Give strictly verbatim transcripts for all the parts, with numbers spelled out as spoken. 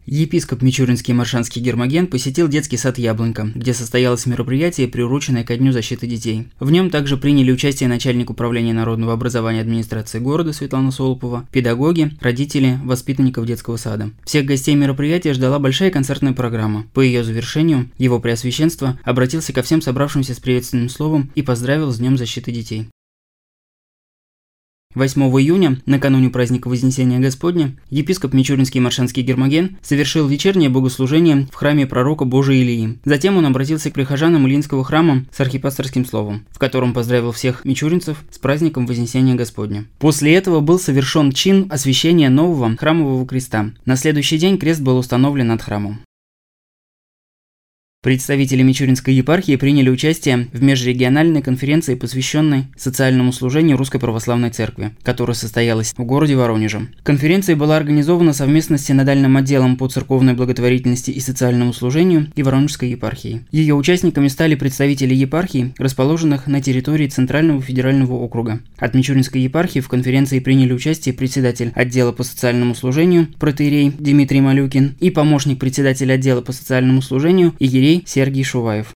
Епископ Мичуринский и Моршанский Гермоген посетил детский сад «Яблонька», где состоялось мероприятие, приуроченное ко Дню защиты детей. В нем также приняли участие начальник управления народного образования администрации города Светлана Солопова, педагоги, родители, воспитанников детского сада. Всех гостей мероприятия ждала большая концертная программа. По ее завершению его Преосвященство обратился ко всем собравшимся с приветственным словом и поздравил с Днем защиты детей. восьмого июня, накануне праздника Вознесения Господня, епископ Мичуринский и Моршанский Гермоген совершил вечернее богослужение в храме пророка Божия Илии. Затем он обратился к прихожанам Илинского храма с архипасторским словом, в котором поздравил всех мичуринцев с праздником Вознесения Господня. После этого был совершен чин освящения нового храмового креста. На следующий день крест был установлен над храмом. Представители Мичуринской епархии приняли участие в межрегиональной конференции, посвященной социальному служению Русской Православной Церкви, которая состоялась в городе Воронеже. Конференция была организована совместно с Синодальным отделом по церковной благотворительности и социальному служению и Воронежской епархией. Ее участниками стали представители епархий, расположенных на территории Центрального федерального округа. От Мичуринской епархии в конференции приняли участие председатель отдела по социальному служению протоиерей Дмитрий Малюкин и помощник председателя отдела по социальному служению иерей Сергей Шуваев.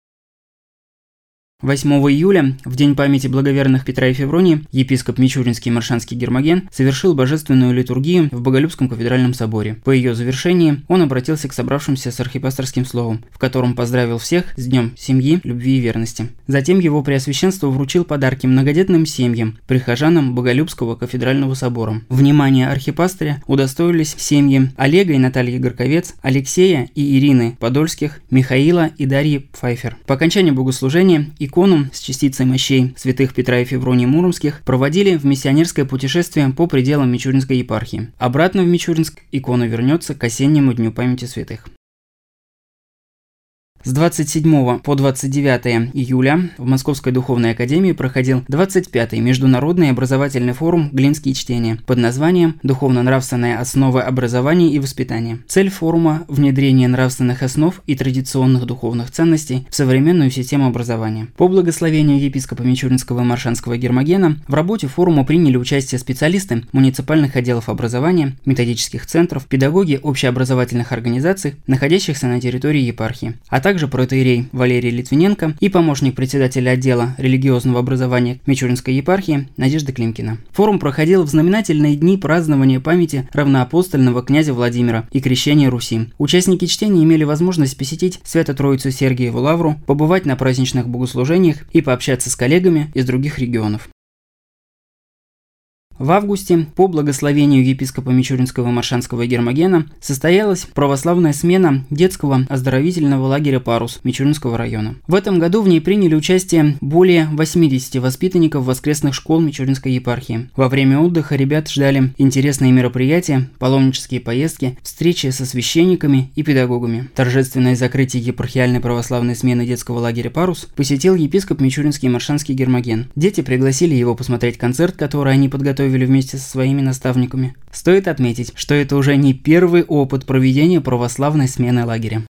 восьмого июля, в день памяти благоверных Петра и Февронии, епископ Мичуринский и Моршанский Гермоген совершил божественную литургию в Боголюбском кафедральном соборе. По ее завершении он обратился к собравшимся с архипасторским словом, в котором поздравил всех с Днем семьи, любви и верности. Затем его Преосвященство вручил подарки многодетным семьям, прихожанам Боголюбского кафедрального собора. Внимание архипастыря удостоились семьи Олега и Натальи Горковец, Алексея и Ирины Подольских, Михаила и Дарьи Пфайфер. По окончании богослужения и икону с частицей мощей святых Петра и Февронии Муромских проводили в миссионерское путешествие по пределам Мичуринской епархии. Обратно в Мичуринск икона вернется к осеннему Дню памяти святых. С двадцать седьмого по двадцать девятое июля в Московской духовной академии проходил двадцать пятый международный образовательный форум «Глинские чтения» под названием «Духовно-нравственные основы образования и воспитания». Цель форума – внедрение нравственных основ и традиционных духовных ценностей в современную систему образования. По благословению епископа Мичуринского и Моршанского Гермогена в работе форума приняли участие специалисты муниципальных отделов образования, методических центров, педагоги общеобразовательных организаций, находящихся на территории епархии, а также также протоиерей Валерий Литвиненко и помощник председателя отдела религиозного образования Мичуринской епархии Надежда Климкина. Форум проходил в знаменательные дни празднования памяти равноапостольного князя Владимира и крещения Руси. Участники чтения имели возможность посетить Свято-Троицу Сергиеву Лавру, побывать на праздничных богослужениях и пообщаться с коллегами из других регионов. В августе, по благословению епископа Мичуринского и Моршанского Гермогена, состоялась православная смена детского оздоровительного лагеря «Парус» Мичуринского района. В этом году в ней приняли участие более восьмидесяти воспитанников воскресных школ Мичуринской епархии. Во время отдыха ребят ждали интересные мероприятия, паломнические поездки, встречи со священниками и педагогами. Торжественное закрытие епархиальной православной смены детского лагеря «Парус» посетил епископ Мичуринский и Моршанский Гермоген. Дети пригласили его посмотреть концерт, который они подготовили вместе со своими наставниками. Стоит отметить, что это уже не первый опыт проведения православной смены лагеря.